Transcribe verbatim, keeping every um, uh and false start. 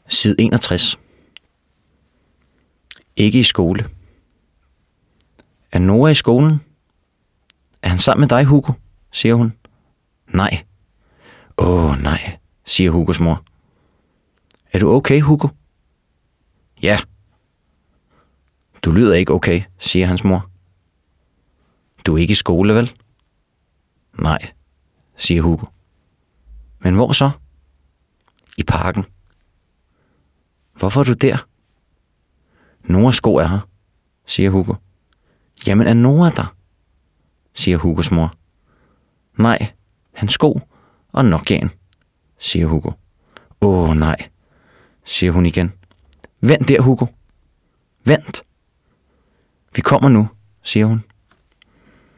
Side enogtres. Ikke i skole. Er Noah i skolen? Er han sammen med dig, Hugo? Siger hun. Nej. Åh, nej, siger Hugos mor. Er du okay, Hugo? Ja. Du lyder ikke okay, siger hans mor. Du er ikke i skole, vel? Nej, siger Hugo. Men hvor så? I parken. Hvorfor er du der? Noahs sko er her, siger Hugo. Jamen er Noah der? Siger Hugos mor. Nej, hans sko og Nokiaen, siger Hugo. Åh nej, siger hun igen. Vent der, Hugo. Vent. Vi kommer nu, siger hun.